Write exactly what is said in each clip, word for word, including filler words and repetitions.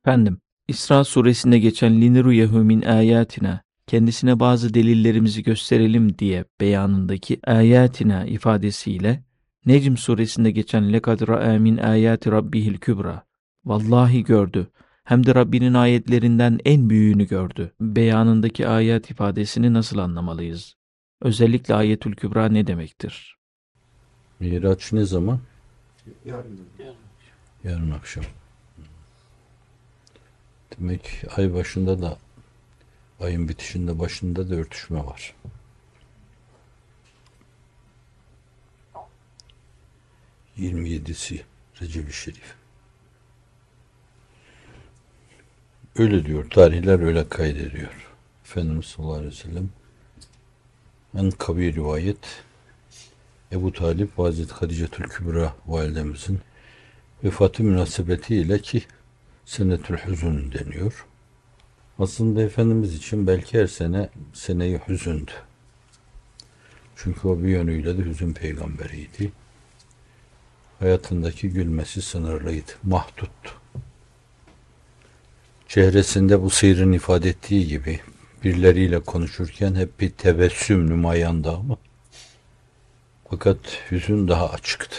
Efendim, İsra suresinde geçen "Linuriyehu min ayatina", kendisine bazı delillerimizi gösterelim diye beyanındaki ayatina ifadesiyle Necm suresinde geçen "Lekad ra'a min ayati rabbihil kübra", vallahi gördü, hem de Rabbinin ayetlerinden en büyüğünü gördü beyanındaki ayet ifadesini nasıl anlamalıyız? Özellikle ayetül kübra ne demektir? Miraç ne zaman? Yarın akşam. Demek ay başında da ayın bitişinde başında da örtüşme var. yirmi yedisi Recep-i Şerif. Öyle diyor. Tarihler öyle kaydediyor. Efendimiz sallallahu aleyhi ve sellem en kavi rivayet Ebu Talip ve Hazreti Hadicetül Kübra validemizin vefatı münasebetiyle ki senetül hüzün deniyor. Aslında Efendimiz için belki her sene seneyi hüzündü. Çünkü o bir yönüyle de hüzün peygamberiydi. Hayatındaki gülmesi sınırlıydı, mahduttu. Çehresinde bu seyrin ifade ettiği gibi birileriyle konuşurken hep bir tebessüm nümayanda ama fakat hüzün daha açıktı.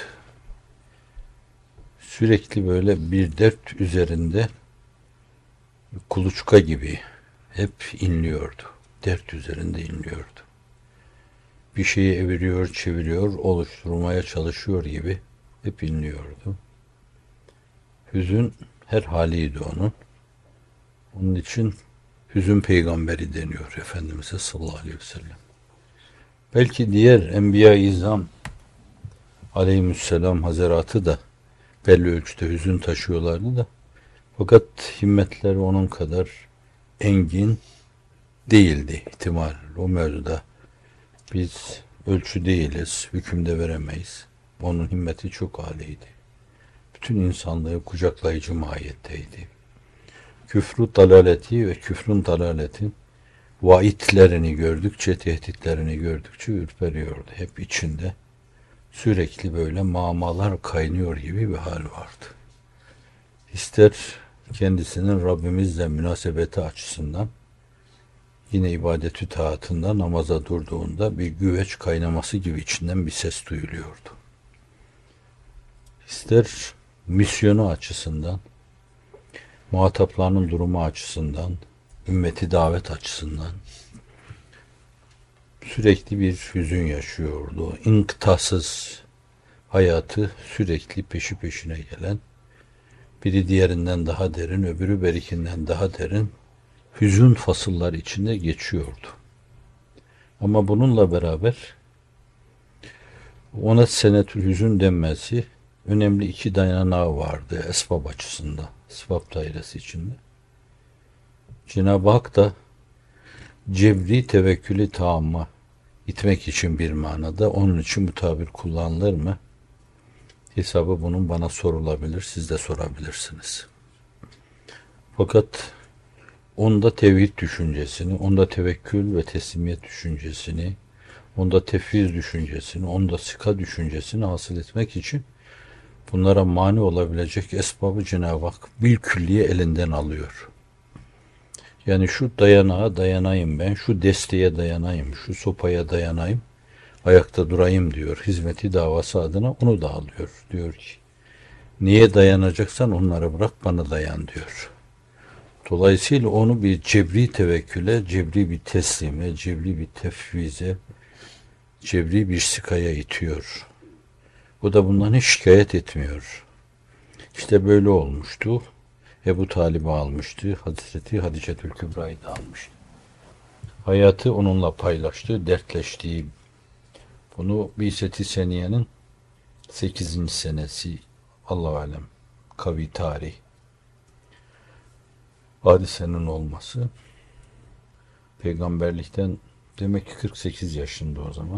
Sürekli böyle bir dert üzerinde kuluçka gibi hep inliyordu. Dert üzerinde inliyordu. Bir şeyi eviriyor, çeviriyor, oluşturmaya çalışıyor gibi hep inliyordu. Hüzün her haliydi onun. Onun için hüzün peygamberi deniyor Efendimiz'e sallallahu aleyhi ve sellem. Belki diğer Enbiya-i İzam aleyhisselam hazaratı da belli ölçüde hüzün taşıyorlardı da fakat himmetleri onun kadar engin değildi ihtimal. O mevzuda biz ölçü değiliz, hükümde veremeyiz. Onun himmeti çok âliydi. Bütün insanlığı kucaklayıcı mahiyetteydi. Küfrü dalaleti ve küfrün dalaletin vaitlerini gördükçe, tehditlerini gördükçe ürperiyordu. Hep içinde sürekli böyle mamalar kaynıyor gibi bir hal vardı. İster kendisinin Rabbimizle münasebeti açısından, yine ibadetü taatında namaza durduğunda bir güveç kaynaması gibi içinden bir ses duyuluyordu. İster misyonu açısından, muhataplarının durumu açısından, ümmeti davet açısından sürekli bir hüzün yaşıyordu. İnkıtasız hayatı sürekli peşi peşine gelen, biri diğerinden daha derin, öbürü berikinden daha derin hüzün fasıllar içinde geçiyordu. Ama bununla beraber ona senetül hüzün denmesi önemli iki dayanağı vardı esbab açısından, esbab dairesi içinde. Cenab-ı Hak da cebri tevekkülü taamma itmek için bir manada, onun için bu tabir kullanılır mı? Hesabı bunun bana sorulabilir, siz de sorabilirsiniz. Fakat onda tevhid düşüncesini, onda tevekkül ve teslimiyet düşüncesini, onda tefviz düşüncesini, onda sika düşüncesini hasıl etmek için bunlara mani olabilecek esbabı Cenab-ı Hak bilkülliye elinden alıyor. Yani şu dayanağa dayanayım ben, şu desteğe dayanayım, şu sopaya dayanayım, ayakta durayım diyor. Hizmeti davası adına onu da alıyor. Diyor ki, niye dayanacaksan onlara bırak, bana dayan diyor. Dolayısıyla onu bir cebri tevekküle, cebri bir teslime, cebri bir tefvize, cebri bir sikaya itiyor. O da bundan hiç şikayet etmiyor. İşte böyle olmuştu. Ebu Talib'i almıştı. Hazreti Hadicetül Kübra'yı da almıştı. Hayatı onunla paylaştı, dertleştiği. Bunu Bi'set-i Seniye'nin sekizinci senesi, Allah-u Alem, kavi tarih. Hadisenin olması. Peygamberlikten demek ki kırk sekiz yaşında o zaman.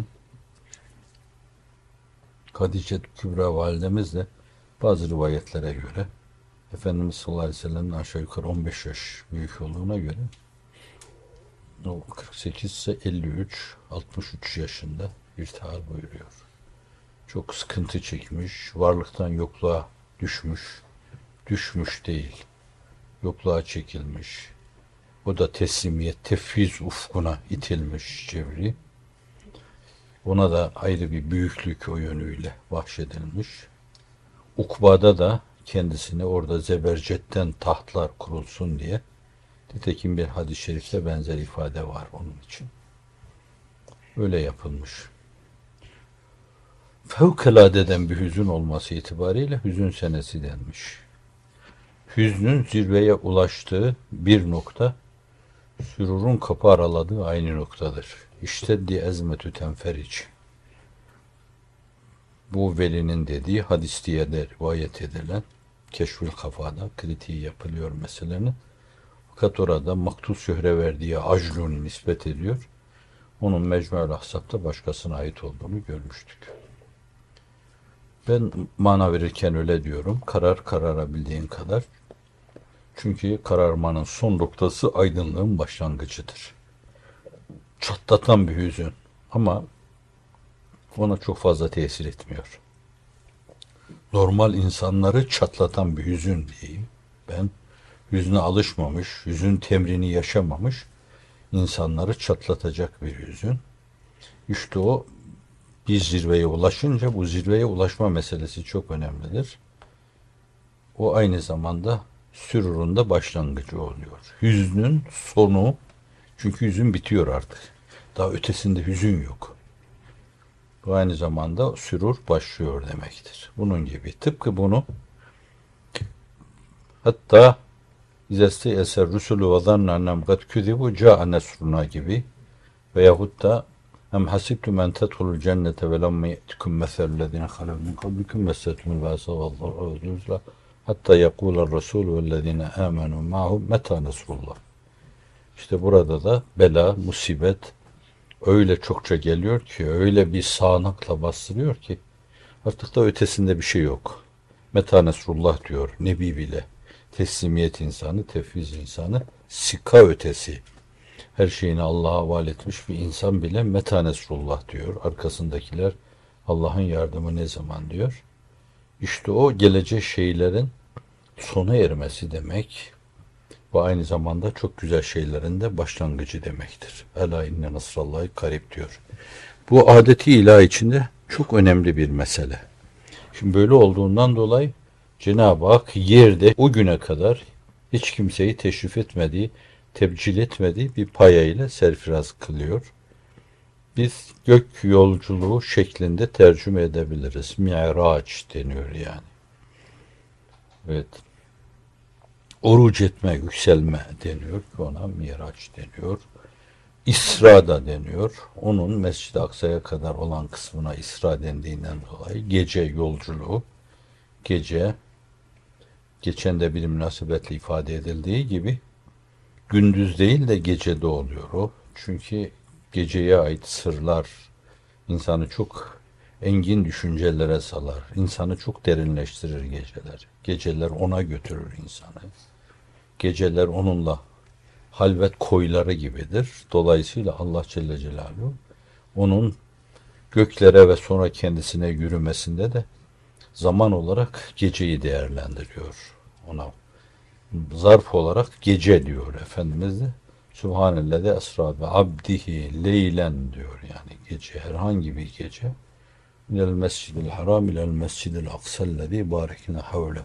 Hadice Kübra validemiz de bazı rivayetlere göre Efendimiz sallallahu aleyhi ve sellem'in aşağı yukarı on beş yaş büyük olduğuna göre o kırk sekiz ise elli üç altmış üç yaşında irtihal buyuruyor. Çok sıkıntı çekmiş, varlıktan yokluğa düşmüş, düşmüş değil. yokluğa çekilmiş. O da teslimiyet, tefviz ufkuna itilmiş Cebri. Ona da ayrı bir büyüklük o yönüyle bahşedilmiş. Ukba'da da kendisine orada zebercetten tahtlar kurulsun diye, nitekim bir hadis-i şerifte benzer ifade var onun için. Öyle yapılmış. Fevkaladeden bir hüzün olması itibariyle hüzün senesi denmiş. Hüznün zirveye ulaştığı bir nokta, sürurun kapı araladığı aynı noktadır. İşte di ezmetü tenferic. Bu velinin dediği hadis diye de rivayet edilen Keşfül Kafa'da kritiği yapılıyor meselenin. Fakat orada Maktus Şöhreverdi'ye Ajlun'u nispet ediyor. Onun Mecmu'l Ahzab'da başkasına ait olduğunu görmüştük. Ben mana verirken öyle diyorum. Karar kararabildiğin kadar. Çünkü kararmanın son noktası aydınlığın başlangıcıdır. Çatlatan bir hüzün ama ona çok fazla tesir etmiyor. Normal insanları çatlatan bir hüzün diyeyim. Ben hüzne alışmamış, hüzün temrini yaşamamış insanları çatlatacak bir hüzün. İşte o bir zirveye ulaşınca bu zirveye ulaşma meselesi çok önemlidir. O aynı zamanda sürurun da başlangıcı oluyor. Hüznün sonu, çünkü hüzün bitiyor artık. Daha ötesinde hüzün yok. Bu aynı zamanda sürur başlıyor demektir. Bunun gibi. Tıpkı bunu hatta İzeste eser rusulü ve zanna ennem kad küzibu ca'a nesruna gibi veyahut da em hasibtum en tedhulul cennete ve lemme ye'tikum meselellezine halev min kablikum messetumul bâsa vallahu uzla hatta yekûler rasûlü vellezine âmenû ma'hu meta nesrullah. İşte burada da bela, musibet öyle çokça geliyor ki, öyle bir sağanakla bastırıyor ki artık da ötesinde bir şey yok. Meta nesrullah diyor Nebi bile. Teslimiyet insanı, tefviz insanı, sika ötesi. Her şeyini Allah'a havale etmiş bir insan bile meta nesrullah diyor. Arkasındakiler Allah'ın yardımı ne zaman diyor. İşte o gelecek şeylerin sona ermesi demek ve aynı zamanda çok güzel şeylerin de başlangıcı demektir. Ela inne nasrallahi karib diyor. Bu adeti ilah içinde çok önemli bir mesele. Şimdi böyle olduğundan dolayı Cenab-ı Hak yerde o güne kadar hiç kimseyi teşrif etmediği, tebcil etmediği bir paya ile serfiraz kılıyor. Biz gök yolculuğu şeklinde tercüme edebiliriz. Mi'raç deniyor yani. Evet. Oruç etme, yükselme deniyor ki ona Miraç deniyor. İsra da deniyor. Onun Mescid-i Aksa'ya kadar olan kısmına İsra dendiğinden dolayı gece yolculuğu, gece geçen de bir münasebetle ifade edildiği gibi gündüz değil de gecede oluyor o. Çünkü geceye ait sırlar insanı çok engin düşüncelere salar. İnsanı çok derinleştirir geceler. Geceler ona götürür insanı. Geceler onunla halvet koyları gibidir. Dolayısıyla Allah Celle Celaluhu onun göklere ve sonra kendisine yürümesinde de zaman olarak geceyi değerlendiriyor. Ona zarf olarak gece diyor Efendimiz de. Sübhanellezi esra ve abdihi leylen diyor, yani gece, herhangi bir gece. Minel mescidil haram ilel mescidil aksellezi barekine havlehu.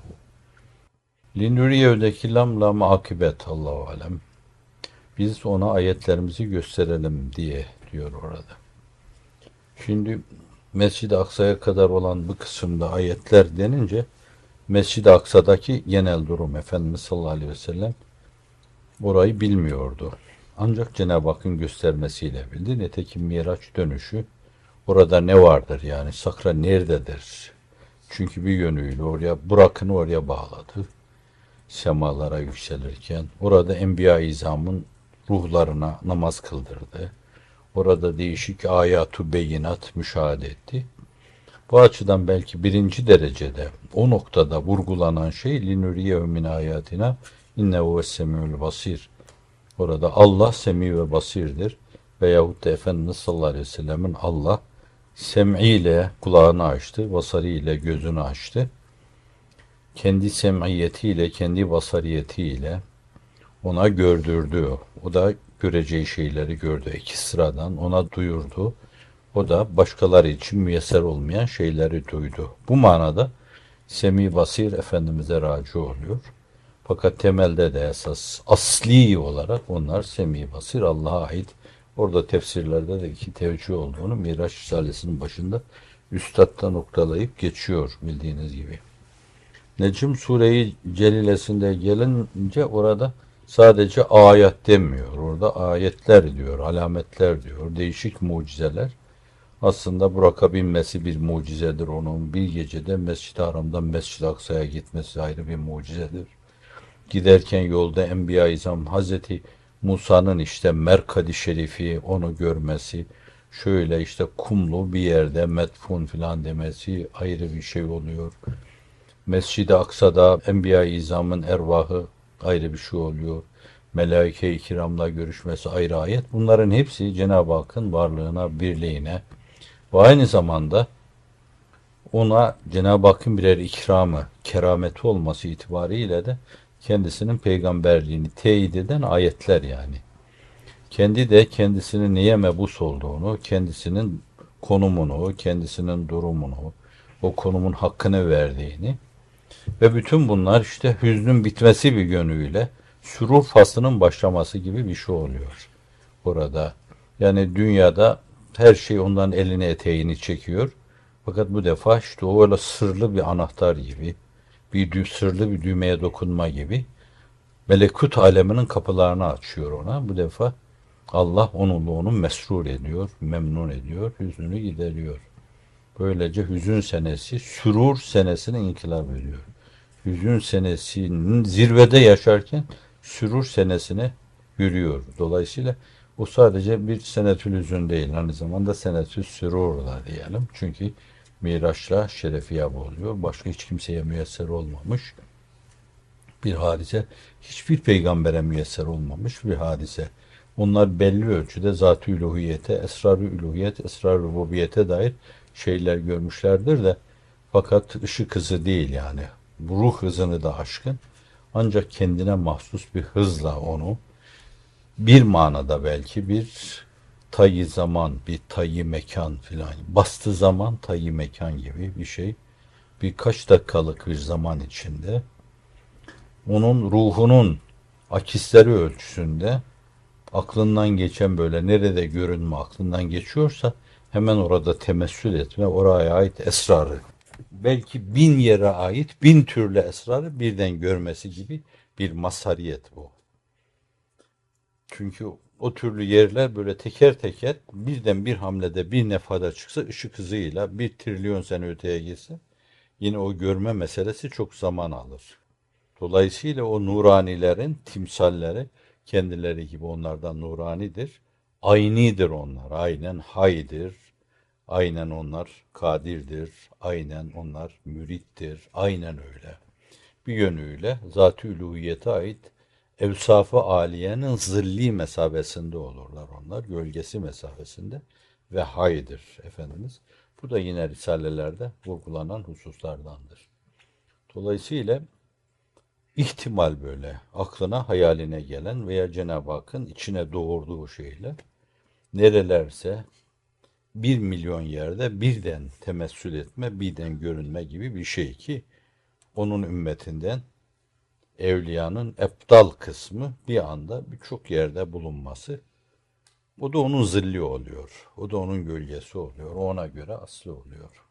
Linuriye'deki lam lam akibet Allahu alem. Biz ona ayetlerimizi gösterelim diye diyor orada. Şimdi Mescid-i Aksa'ya kadar olan bu kısımda ayetler denince Mescid-i Aksa'daki genel durum, Efendimiz sallallahu aleyhi ve sellem orayı bilmiyordu. Ancak Cenab-ı Hakk'ın göstermesiyle bildi. Nitekim Miraç dönüşü orada ne vardır, yani sakra nerededir? Çünkü bir yönüyle oraya Burak'ını oraya bağladı. Semalara yükselirken orada Enbiya-i İzam'ın ruhlarına namaz kıldırdı. Orada değişik ayatu beyinat müşahede etti. Bu açıdan belki birinci derecede o noktada vurgulanan şey linuriye min ayatina innehu vessemîül basir. Orada Allah semi ve basirdir. Veyahut da Efendimiz sallallahu aleyhi ve sellemin Allah sem'iyle kulağını açtı, basarıyla gözünü açtı. kendi semiyetiyle, kendi basariyetiyle ona gördürdü. O da göreceği şeyleri gördü. İki sıradan ona duyurdu. O da başkaları için müyesser olmayan şeyleri duydu. Bu manada Semi Basir Efendimiz'e raci oluyor. Fakat temelde de esas asli olarak onlar Semi Basir Allah'a ait. Orada tefsirlerde de iki tevcih olduğunu Miraç Risalesi'nin başında Üstad da noktalayıp geçiyor bildiğiniz gibi. Necm Sure-i Celilesinde gelince orada sadece ayet demiyor. Orada ayetler diyor, alametler diyor, değişik mucizeler. Aslında Burak'a binmesi bir mucizedir onun. Bir gecede Mescid-i Haram'dan Mescid-i Aksa'ya gitmesi ayrı bir mucizedir. Giderken yolda Enbiya-i İzam Hazreti Musa'nın işte Merkadi Şerifi onu görmesi, şöyle işte kumlu bir yerde metfun filan demesi ayrı bir şey oluyor. Mescid-i Aksa'da Enbiya-i İzam'ın ervahı ayrı bir şey oluyor. Melaike-i kiramla görüşmesi ayrı ayet. Bunların hepsi Cenab-ı Hakk'ın varlığına, birliğine ve aynı zamanda ona Cenab-ı Hakk'ın birer ikramı, kerameti olması itibariyle de kendisinin peygamberliğini teyit eden ayetler yani. Kendi de kendisinin neye mebus olduğunu, kendisinin konumunu, kendisinin durumunu, o konumun hakkını verdiğini ve bütün bunlar işte hüznün bitmesi bir yönüyle sürur faslının başlaması gibi bir şey oluyor burada. Yani dünyada her şey ondan elini eteğini çekiyor. Fakat bu defa işte o öyle sırlı bir anahtar gibi, bir dü- sırlı bir düğmeye dokunma gibi melekut aleminin kapılarını açıyor ona. Bu defa Allah onunla onu mesrur ediyor, memnun ediyor, hüznünü gideriyor. Böylece hüzün senesi, sürur senesine inkılap ediyor. Hüzün senesinin zirvede yaşarken sürur senesine yürüyor. Dolayısıyla o sadece bir senetül hüzün değil. Aynı zamanda senetül sürur da diyelim. Çünkü Miraç'la şerefiyab oluyor. Başka hiç kimseye müyesser olmamış bir hadise. Hiçbir peygambere müyesser olmamış bir hadise. Onlar belli ölçüde zat-ı üluhiyete, esrar-ı üluhiyet, esrar-ı rububiyete dair şeyler görmüşlerdir de fakat ışık hızı değil yani. Bu ruh hızını da aşkın. Ancak kendine mahsus bir hızla onu bir manada belki bir tayyi zaman, bir tayyi mekan filan. Bastı zaman tayyi mekan gibi bir şey. Birkaç dakikalık bir zaman içinde onun ruhunun akisleri ölçüsünde aklından geçen böyle nerede görünme aklından geçiyorsa hemen orada temessül etme, oraya ait esrarı, belki bin yere ait bin türlü esrarı birden görmesi gibi bir mazhariyet bu. Çünkü o türlü yerler böyle teker teker birden bir hamlede bir nefada çıksa ışık hızıyla bir trilyon sene öteye gitse yine o görme meselesi çok zaman alır. Dolayısıyla o nuranilerin timsalleri kendileri gibi onlardan nuranidir. Aynidir onlar. Aynen haydir. Aynen onlar kadirdir. Aynen onlar mürittir. Aynen öyle. Bir yönüyle zat-ı üluhiyete ait evsaf-ı aliyenin zilli mesabesinde olurlar onlar. Gölgesi mesafesinde ve haydir Efendimiz. Bu da yine risalelerde vurgulanan hususlardandır. Dolayısıyla İhtimal böyle aklına hayaline gelen veya Cenab-ı Hakk'ın içine doğurduğu şeyler nerelerse bir milyon yerde birden temessül etme, birden görünme gibi bir şey ki onun ümmetinden evliyanın eptal kısmı bir anda birçok yerde bulunması o da onun zilli oluyor. O da onun gölgesi oluyor. Ona göre aslı oluyor.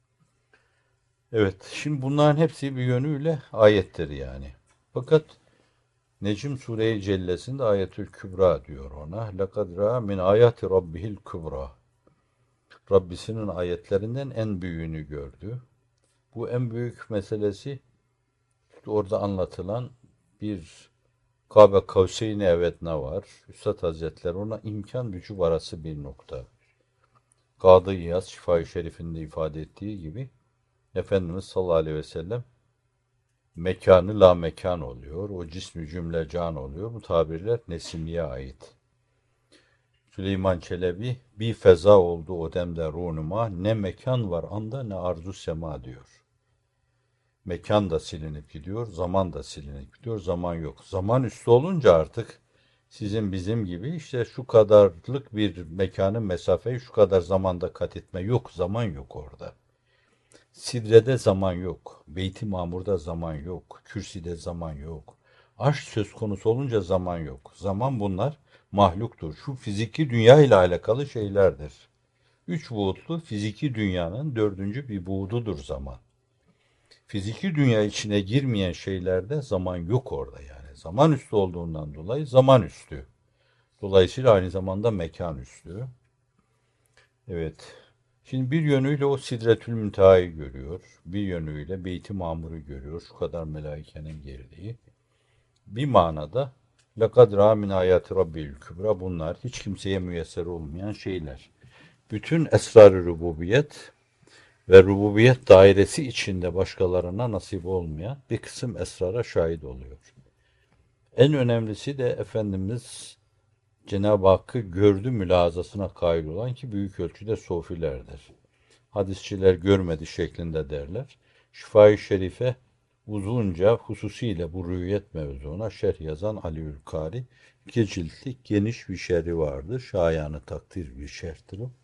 Evet, şimdi bunların hepsi bir yönüyle ayettir yani. Fakat Necm Sure-i Cellesi'nde Ayetül Kübra diyor ona. لَقَدْ رَا مِنْ آيَاتِ رَبِّهِ الْكُبْرَى Rabbisinin ayetlerinden en büyüğünü gördü. Bu en büyük meselesi işte orada anlatılan bir Kabe Kavseyni evet ne var? Üstad Hazretleri ona imkan vücub arası bir nokta. Kadı İyaz Şifa-i Şerif'inde ifade ettiği gibi Efendimiz sallallahu aleyhi ve sellem mekanı la mekan oluyor. O cismi cümle can oluyor. Bu tabirler Nesimi'ye ait. Süleyman Çelebi bir feza oldu o demde runuma ne mekan var anda ne arzu sema diyor. Mekan da silinip gidiyor, zaman da silinip gidiyor, zaman yok. Zaman üstü olunca artık sizin bizim gibi işte şu kadarlık bir mekanın mesafeyi şu kadar zamanda kat etme yok, zaman yok orada. Sidre'de zaman yok, Beyt-i Mamur'da zaman yok, kürsüde zaman yok. Aşk söz konusu olunca zaman yok. Zaman bunlar mahluktur. Şu fiziki dünya ile alakalı şeylerdir. Üç buğutlu fiziki dünyanın dördüncü bir buğdudur zaman. Fiziki dünya içine girmeyen şeylerde zaman yok orada yani. Zaman üstü olduğundan dolayı zaman üstü. Dolayısıyla aynı zamanda mekan üstü. Evet. Şimdi bir yönüyle o Sidretül Münteha'yı görüyor. Bir yönüyle Beyt-i Mamur'u görüyor. Şu kadar melaikenin girdiği. Bir manada لَقَدْ رَا مِنْ آيَاتِ رَبِّ الْكُبْرَى bunlar hiç kimseye müyesser olmayan şeyler. Bütün esrar-ı rububiyet ve rububiyet dairesi içinde başkalarına nasip olmayan bir kısım esrara şahit oluyor. En önemlisi de Efendimiz Cenab-ı Hakk'ı gördü mülazasına kail olan ki büyük ölçüde sofilerdir. Hadisçiler görmedi şeklinde derler. Şifa-i Şerife uzunca hususiyle bu rüyet mevzuna şerh yazan Aliül Kari iki ciltlik geniş bir şerhi vardır. Şayanı takdir bir şerhtir o.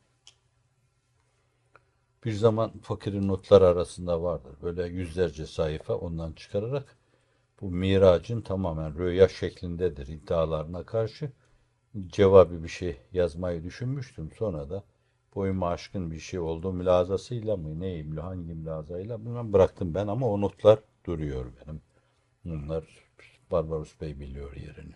Bir zaman fakirin notlar arasında vardır. Böyle yüzlerce sayfa ondan çıkararak bu miracın tamamen rüya şeklindedir iddialarına karşı cevabı bir şey yazmayı düşünmüştüm. Sonra da boyuma aşkın bir şey oldu mülazasıyla mı neyim hangi mülazayla bilmem bıraktım ben ama o notlar duruyor benim. Bunlar Barbaros Bey biliyor yerini.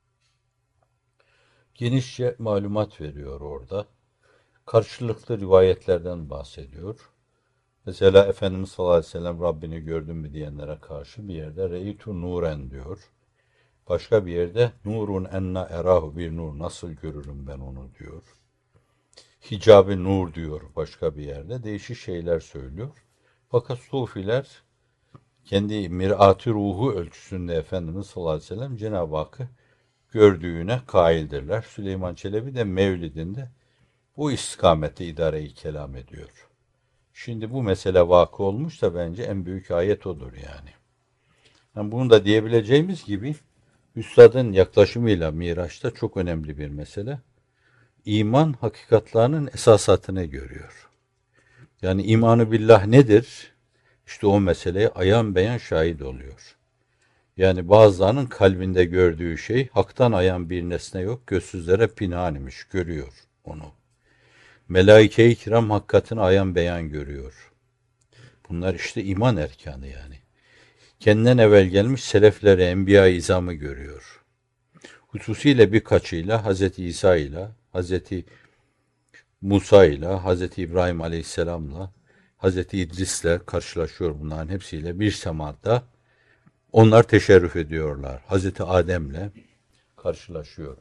Genişçe malumat veriyor orada. Karşılıklı rivayetlerden bahsediyor. Mesela Efendimiz sallallahu aleyhi ve sellem Rabbini gördün mü diyenlere karşı bir yerde Reytu nuren diyor. Başka bir yerde nurun enna erahu bir nur nasıl görürüm ben onu diyor. Hicab-ı nur diyor başka bir yerde. Değişik şeyler söylüyor. Fakat sufiler kendi mirat-ı ruhu ölçüsünde Efendimiz sallallahu aleyhi ve sellem Cenab-ı Hakk'ı gördüğüne kaildirler. Süleyman Çelebi de Mevlid'inde bu istikamette idare-i kelam ediyor. Şimdi bu mesele vakı olmuşsa bence en büyük ayet odur yani. yani bunu da diyebileceğimiz gibi Üstadın yaklaşımıyla Miraç'ta çok önemli bir mesele. İman hakikatlarının esasatını görüyor. Yani imanı billah nedir? İşte o meseleye ayan beyan şahit oluyor. Yani bazılarının kalbinde gördüğü şey haktan ayan bir nesne yok, gözsüzlere pinhan imiş, görüyor onu. Melaike-i kiram hakikatini ayan beyan görüyor. Bunlar işte iman erkanı yani. Kendinden evvel gelmiş selefleri, enbiya-i izamı görüyor. Hususiyle birkaçıyla Hazreti İsa ile, Hazreti Musa ile, Hazreti İbrahim Aleyhisselam'la, Hazreti İdris'le karşılaşıyor bunların hepsiyle bir semada. Onlar teşerrüf ediyorlar. Hazreti Adem'le karşılaşıyor.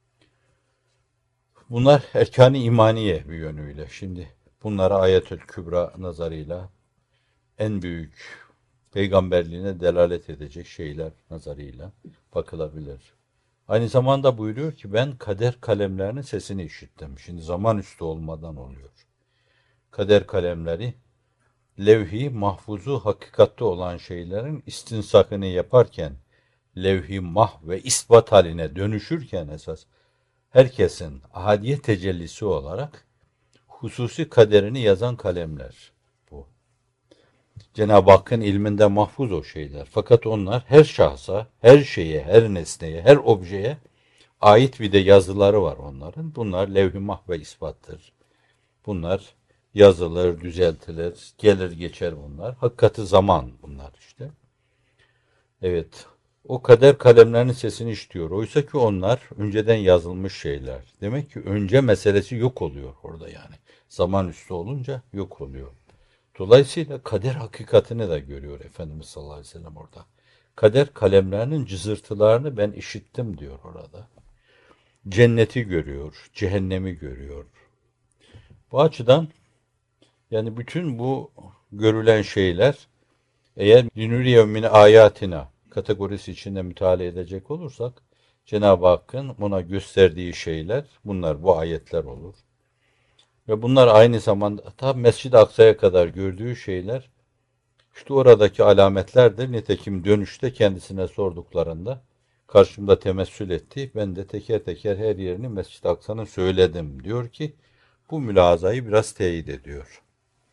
Bunlar erkan-ı imaniye bir yönüyle. Şimdi bunlara Ayetül Kübra nazarıyla en büyük peygamberliğine delalet edecek şeyler nazarıyla bakılabilir. Aynı zamanda buyuruyor ki ben kader kalemlerinin sesini işittim. Şimdi zaman üstü olmadan oluyor. Kader kalemleri levh-i mahfuzu hakikatte olan şeylerin istinsakını yaparken levh-i mah ve isbat haline dönüşürken esas herkesin ahadiyet tecellisi olarak hususi kaderini yazan kalemler bu. Cenab-ı Hakk'ın ilminde mahfuz o şeyler. Fakat onlar her şahsa, her şeye, her nesneye, her objeye ait bir de yazıları var onların. Bunlar levh-i mah ve ispattır. Bunlar yazılır, düzeltilir, gelir geçer bunlar. Hakikati zaman bunlar işte. Evet, o kader kalemlerinin sesini işitiyor. Oysa ki onlar önceden yazılmış şeyler. Demek ki önce meselesi yok oluyor orada yani. Zaman üstü olunca yok oluyor. Dolayısıyla kader hakikatini de görüyor Efendimiz sallallahu aleyhi ve sellem orada. Kader kalemlerinin cızırtılarını ben işittim diyor orada. Cenneti görüyor, cehennemi görüyor. Bu açıdan yani bütün bu görülen şeyler eğer linuriye min ayatina kategorisi içinde müteala edecek olursak Cenab-ı Hakk'ın ona gösterdiği şeyler bunlar bu ayetler olur. Ve bunlar aynı zamanda ta Mescid-i Aksa'ya kadar gördüğü şeyler İşte oradaki alametlerdir. Nitekim dönüşte kendisine sorduklarında karşımda temessül etti. Ben de teker teker her yerini Mescid-i Aksa'nın söyledim. Diyor ki bu mülazayı biraz teyit ediyor.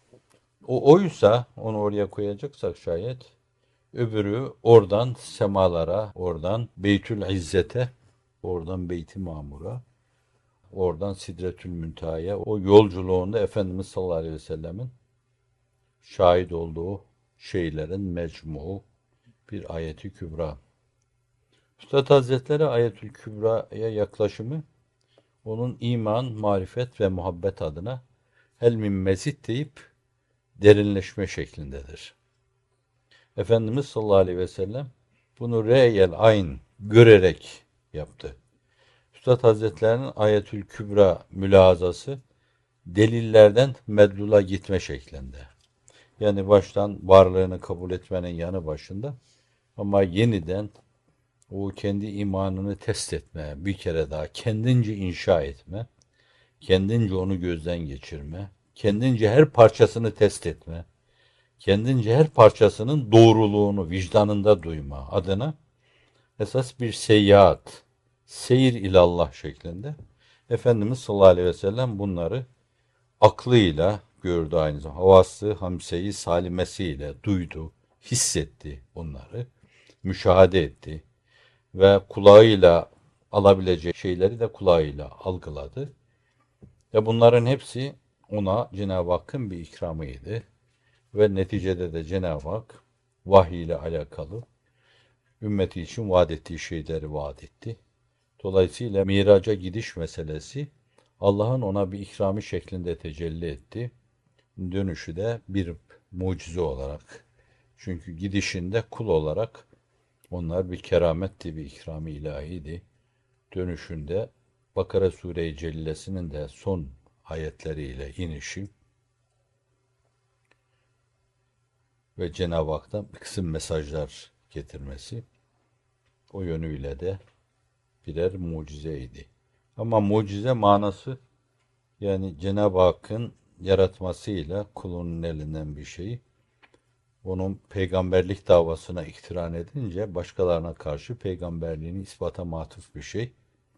O oysa onu oraya koyacaksak şayet öbürü oradan semalara, oradan Beytül İzzet'e, oradan Beyt-i Mamur'a, oradan Sidretül Münteha'ya, o yolculuğunda Efendimiz sallallahu aleyhi ve sellemin şahit olduğu şeylerin mecmuu bir ayeti kübra. Üstad Hazretleri Ayetül Kübra'ya yaklaşımı onun iman, marifet ve muhabbet adına hel min mezit deyip derinleşme şeklindedir. Efendimiz sallallahu aleyhi ve sellem bunu re'yel ayn görerek yaptı. Üstad Hazretlerinin Ayetül Kübra mülazası delillerden medlula gitme şeklinde. Yani baştan varlığını kabul etmenin yanı başında ama yeniden o kendi imanını test etme, bir kere daha kendince inşa etme, kendince onu gözden geçirme, kendince her parçasını test etme, kendince her parçasının doğruluğunu vicdanında duyma adına esas bir seyahat, seyir ilallah şeklinde Efendimiz sallallahu aleyhi ve sellem bunları aklıyla gördü aynı zamanda. Havası, hamseyi, salimesiyle duydu, hissetti bunları, müşahede etti ve kulağıyla alabileceği şeyleri de kulağıyla algıladı. Ve bunların hepsi ona Cenab-ı Hakk'ın bir ikramıydı. Ve neticede de Cenab-ı Hak vahiy ile alakalı ümmeti için vaat ettiği şeyleri vaat etti. Dolayısıyla miraca gidiş meselesi Allah'ın ona bir ikramı şeklinde tecelli etti. Dönüşü de bir mucize olarak. Çünkü gidişinde kul olarak onlar bir kerametti, bir ikram-ı ilahiydi. Dönüşünde Bakara Sure-i Celilesi'nin de son ayetleriyle inişi ve Cenab-ı Hak'tan bir kısım mesajlar getirmesi o yönüyle de birer mucizeydi. Ama mucize manası yani Cenab-ı Hakk'ın yaratmasıyla kulunun elinden bir şeyi onun peygamberlik davasına iktiran edince başkalarına karşı peygamberliğini ispata matuf bir şey.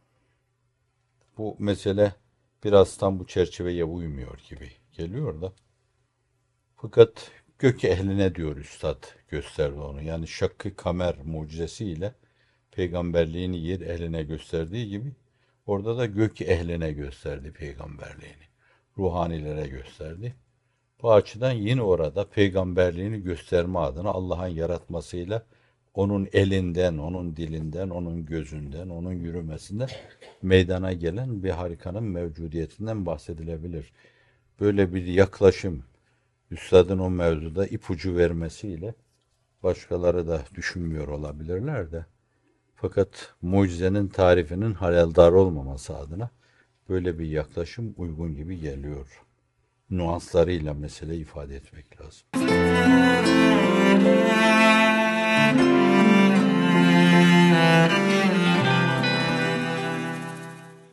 Bu mesele biraz tam bu çerçeveye uymuyor gibi geliyor da. Fakat gök ehline diyor üstad gösterdi onu. Yani Şakkı Kamer mucizesiyle peygamberliğini yer ehline gösterdiği gibi orada da gök ehline gösterdi peygamberliğini. Ruhanilere gösterdi. Bu açıdan yine orada peygamberliğini gösterme adına Allah'ın yaratmasıyla onun elinden, onun dilinden, onun gözünden, onun yürümesinden meydana gelen bir harikanın mevcudiyetinden bahsedilebilir. Böyle bir yaklaşım üstadın o mevzuda ipucu vermesiyle başkaları da düşünmüyor olabilirler de. Fakat mucizenin tarifinin hayaldar olmaması adına böyle bir yaklaşım uygun gibi geliyor. Nuanslarıyla mesele ifade etmek lazım.